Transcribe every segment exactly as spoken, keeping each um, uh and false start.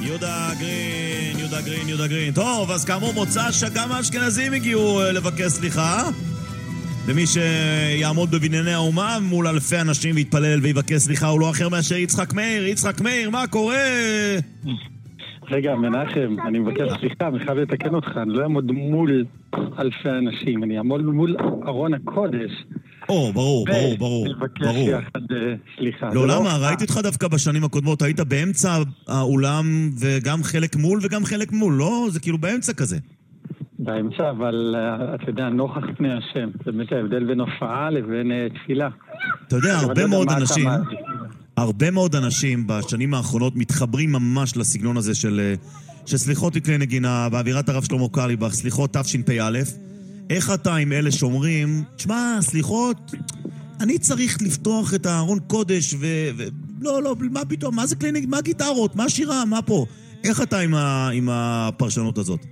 יהודה גרין, יהודה גרין, יהודה גרין. טוב, אז כאמור מוצא שגם האשכנזים הגיעו לבקש סליחה. ומי שיעמוד בבנייני האומה מול אלפי אנשים ויתפלל ויבקש סליחה הוא לא אחר מאשר יצחק מאיר. יצחק מאיר, מה קורה? רגע, מנחם, אני מבקש סליחה, אני חייב לתקן אותך, אני לא אעמוד מול אלפי אנשים, אני אעמוד מול ארון הקודש. או, ברור, ברור, ברור. מבקש יחד סליחה. לא, למה? ראיתי אותך דווקא בשנים הקודמות, היית באמצע האולם וגם חלק מול וגם חלק מול, לא? זה כאילו באמצע כזה. באמצע, אבל אתה יודע, נוכח פני השם. זה באמת ההבדל בין הופעה לבין תפילה. אתה יודע, הרבה מאוד אנשים, הרבה מאוד אנשים בשנים האחרונות מתחברים ממש לסגנון הזה של, של סליחות לכלי נגינה, באווירת הרב שלמה קרליבך, סליחות תשפ"א. איך אתה עם אלה שאומרים, תשמע, סליחות, אני צריך לפתוח את הארון קודש ו... ו... לא, לא, מה פתאום, מה זה כלי נגינה, מה גיטרות, מה שירה, מה פה? איך אתה עם, ה... עם הפרשנות הזאת?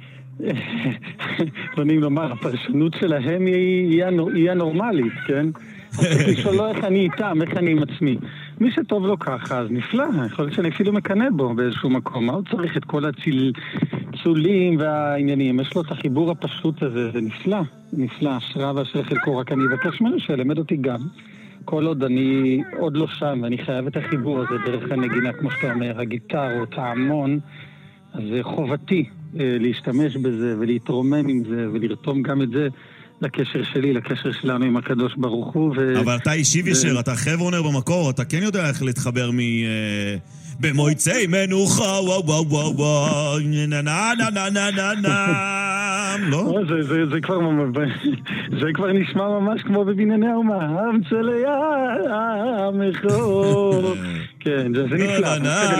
לא נעים לומר, הפרשנות שלהם היא, היא הנורמלית, כן? צריך לשאול לא איך אני איתם, איך אני עם עצמי. מי שטוב לו ככה, אז נפלא. יכול להיות שאני אפילו מקנה בו באיזשהו מקום. מה הוא צריך את כל הצולים והעניינים? יש לו את החיבור הפשוט הזה, זה נפלא. נפלא, השראה ואשר חלקו. רק אני אבקש ממנו שילמד אותי גם. כל עוד אני עוד לא שם, ואני חייב את החיבור הזה דרך הנגינה, כמו שאתה אומר, הגיטרות, ההמון. אז זה חובתי להשתמש בזה ולהתרומם עם זה ולרתום גם את זה לקשר שלי, לקשר שלנו עם הקדוש ברוך הוא. ו... אבל אתה אישי וישר, ו... אתה חברונר במקור, אתה כן יודע איך להתחבר מ... במועצי מנוחה, וואו וואו וואו וואו, נה נה נה נה נה נה נה, לא? זה, זה, זה, כבר, זה כבר נשמע ממש כמו בבנייני האומה, המצלי המחור. כן, זה נפלא.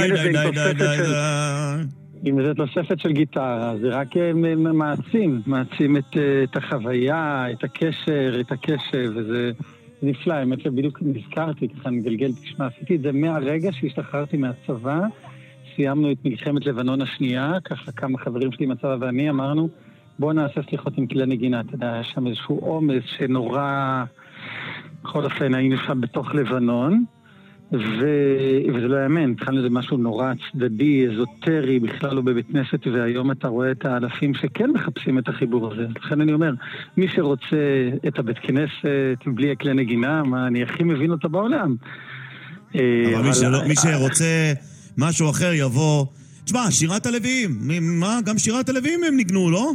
אם זה תוספת של גיטרה, זה רק מעצים, מעצים את, את החוויה, את הקשר, את הקשב, וזה נפלא. האמת שבדיוק נזכרתי, ככה נגלגל, תשמע, עשיתי את זה מהרגע שהשתחררתי מהצבא, סיימנו את מלחמת לבנון השנייה, ככה כמה חברים שלי מהצבא ואני אמרנו, בואו נעשה סליחות עם כלי נגינה, אתה יודע, יש שם איזשהו עומס שנורא, בכל אופן היינו שם בתוך לבנון, ו... וזה לא יאמן, התחלנו לזה משהו נורא צדדי, אזוטרי, בכלל לא בבית כנסת, והיום אתה רואה את האלפים שכן מחפשים את החיבור הזה. לכן אני אומר, מי שרוצה את הבית כנסת בלי הכלי נגינה, מה, אני הכי מבין אותה בעולם. אבל, אבל... מי, שלא, מי שרוצה משהו אחר יבוא, תשמע, שירת הלוויים, מה, גם שירת הלוויים הם ניגנו, לא?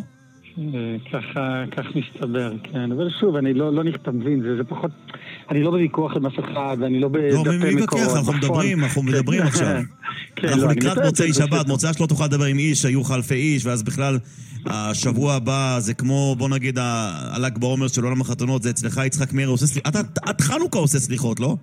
ככה, כך מסתבר, כן. אבל שוב, אני לא, לא נכתב מבין, זה, זה פחות... אני לא בוויכוח עם אף אחד, ואני לא בדפי מקורות. לא, מי מבקח, אנחנו מדברים, אנחנו מדברים עכשיו. אנחנו לקראת מוצאי שבת, מוצאי שלא תוכל לדבר עם איש, היו חלפי איש, ואז בכלל השבוע הבא זה כמו, בוא נגיד, הל"ג בעומר של עולם החתונות, זה אצלך יצחק מאיר עושה סליחות. עד חנוכה עושה סליחות, לא?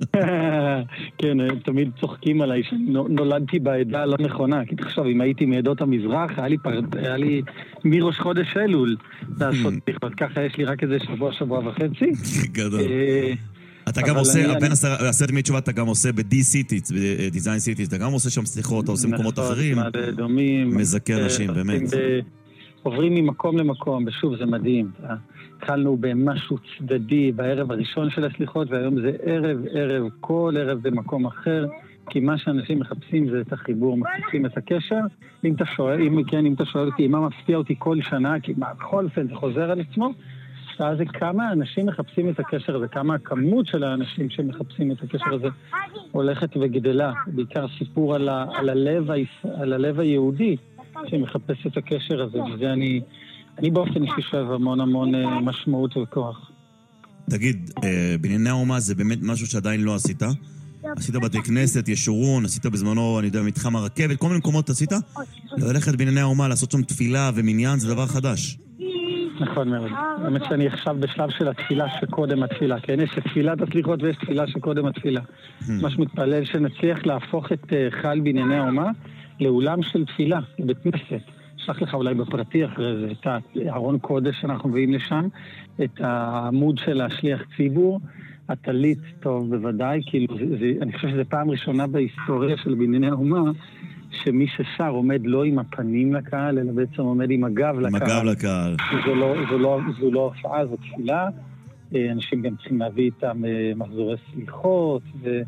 כן, תמיד צוחקים עליי שנולדתי בעדה לא נכונה, כי תחשוב, אם הייתי מעדות המזרח, היה לי מראש חודש אלול לעשות סליחות, ככה יש לי רק איזה שבוע, שבוע וחצי. גדול. אתה גם עושה, בין עשרת ימי תשובה אתה גם עושה ב-D-Cities, ב-Design Cities, אתה גם עושה שם סליחות, אתה עושה מקומות אחרים, מזכה אנשים, באמת. עוברים ממקום למקום, ושוב זה מדהים. התחלנו במשהו צדדי בערב הראשון של הסליחות, והיום זה ערב, ערב, כל ערב במקום אחר, כי מה שאנשים מחפשים זה את החיבור, מחפשים את הקשר. אם אתה שואל, אם כן, אם אתה שואל אותי, מה מפתיע אותי כל שנה, כי מה, בכל אופן זה חוזר על עצמו, אז זה כמה אנשים מחפשים את הקשר הזה, כמה הכמות של האנשים שמחפשים את הקשר הזה הולכת וגדלה. בעיקר סיפור על, ה, על, הלב, על הלב היהודי שמחפש את הקשר הזה, וזה אני, אני באופן אישי שואב המון המון משמעות וכוח. תגיד, בנייני האומה זה באמת משהו שעדיין לא עשית? עשית בתי כנסת, ישורון, עשית בזמנו, אני יודע, מתחם הרכבת, כל מיני מקומות עשית? ללכת בנייני האומה, לעשות שם תפילה ומניין, זה דבר חדש. נכון מאוד. האמת שאני עכשיו בשלב של התפילה שקודם התפילה, כן? יש תפילת הסליחות ויש תפילה שקודם התפילה. ממש מתפלל שנצליח להפוך את חל בנייני האומה לאולם של תפילה, לבית כנסת. שלח לך אולי בפרטי אחרי זה, את הארון קודש שאנחנו מביאים לשם, את העמוד של השליח ציבור, הטלית, טוב בוודאי, כאילו, זה, זה, אני חושב שזה פעם ראשונה בהיסטוריה של בנייני האומה, שמי ששר עומד לא עם הפנים לקהל, אלא בעצם עומד עם הגב לקהל. עם הגב לקהל. זו לא, זו לא, זו לא הופעה, זו תפילה. אנשים גם צריכים להביא איתם מחזורי סליחות,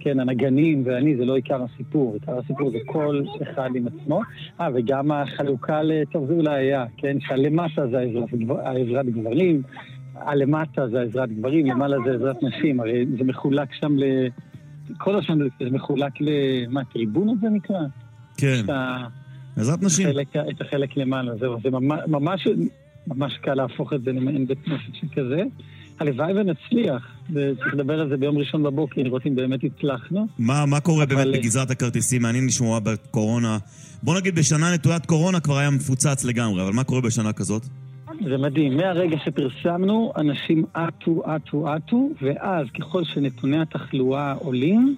כן, הנגנים ואני, זה לא עיקר הסיפור. עיקר הסיפור זה כל אחד עם עצמו. אה, וגם החלוקה לטוב זה אולי היה, כן, שהלמטה זה העזרת גברים, הלמטה זה העזרת גברים, למעלה זה העזרת נשים. הרי זה מחולק שם ל... כל השם זה מחולק ל... מה, טריבונות זה נקרא? כן, עזרת נשים. את החלק למעלה, זהו. זה ממש, ממש קל להפוך את זה למעין בית כנסת שכזה. הלוואי ונצליח, וצריך לדבר על זה ביום ראשון בבוקר, לראות אם באמת הצלחנו. מה, מה קורה באמת בגזרת הכרטיסים? מעניין לשמוע בקורונה. בוא נגיד, בשנה נטוית קורונה כבר היה מפוצץ לגמרי, אבל מה קורה בשנה כזאת? זה מדהים. מהרגע שפרסמנו, אנשים עטו, עטו, עטו, ואז ככל שנתוני התחלואה עולים,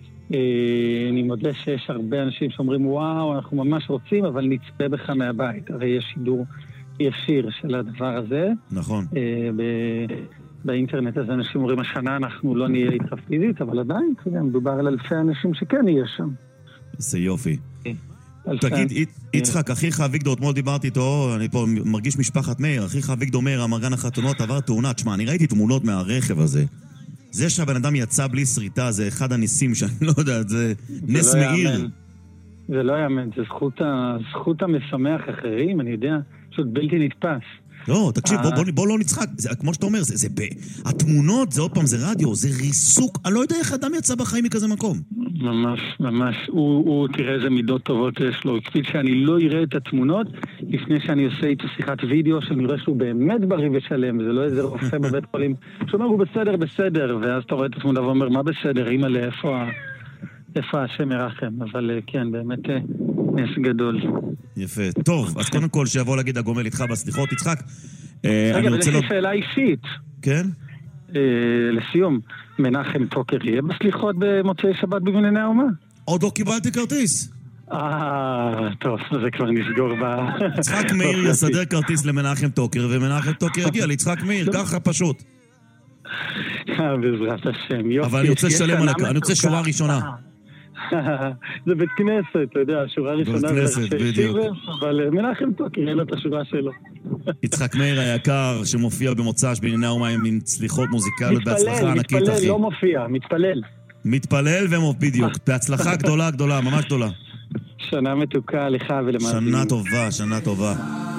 אני מודה שיש הרבה אנשים שאומרים, וואו, אנחנו ממש רוצים, אבל נצפה בך מהבית. הרי יש שידור ישיר של הדבר הזה. נכון. באינטרנט הזה אנשים אומרים, השנה אנחנו לא נהיה איתך פיזית, אבל עדיין, מדובר על אלפי אנשים שכן יהיה שם. זה יופי. תגיד, יצחק, אחיך אביגדור, אתמול דיברתי איתו, אני פה מרגיש משפחת מאיר, אחיך אביגדור מאיר, המרגן החתונות, עבר תאונה. תשמע, אני ראיתי תמונות מהרכב הזה. זה שהבן אדם יצא בלי שריטה, זה אחד הניסים שאני לא יודע, זה נס מאיר. זה לא יאמן, זה זכות המשמח אחרים, אני יודע, פשוט בלתי נתפס. לא, תקשיב, בוא לא נצחק, כמו שאתה אומר, התמונות, זה עוד פעם, זה רדיו, זה ריסוק, אני לא יודע איך אדם יצא בחיים מכזה מקום. ממש, ממש, הוא תראה איזה מידות טובות יש לו, הקפיד שאני לא אראה את התמונות, לפני שאני עושה איתו שיחת וידאו, שאני רואה שהוא באמת בריא ושלם, וזה לא איזה רופא בבית חולים, שאומר, הוא בסדר, בסדר, ואז אתה רואה את התמונה ואומר, מה בסדר, אמא לי, איפה... איפה השם ירחם, אבל כן, באמת נס גדול. יפה. טוב, אז קודם כל שיבוא להגיד הגומל איתך בסליחות, יצחק. רגע, אבל יש לי שאלה אישית. כן? לסיום, מנחם טוקר יהיה בסליחות במוצאי שבת בבנייני האומה? עוד לא קיבלתי כרטיס. אה, טוב, זה כבר נסגור ב... יצחק מאיר יסדר כרטיס למנחם טוקר, ומנחם טוקר יגיע ליצחק מאיר, ככה פשוט. בעזרת השם, יופי. אבל אני רוצה לשלם על הקר, אני רוצה שורה ראשונה. זה בית כנסת, אתה יודע, שורה ראשונה. בית כנסת, בדיוק. אבל מנחם טוקר, אין לו את השורה שלו. יצחק מאיר היקר, שמופיע במוצ"ש בענייני האומה עם צליחות מוזיקליות, בהצלחה ענקית, אחי. מתפלל, לא מופיע, מתפלל. מתפלל ובדיוק, בהצלחה גדולה, גדולה, ממש גדולה. שנה מתוקה לך ולמעשים. שנה טובה, שנה טובה.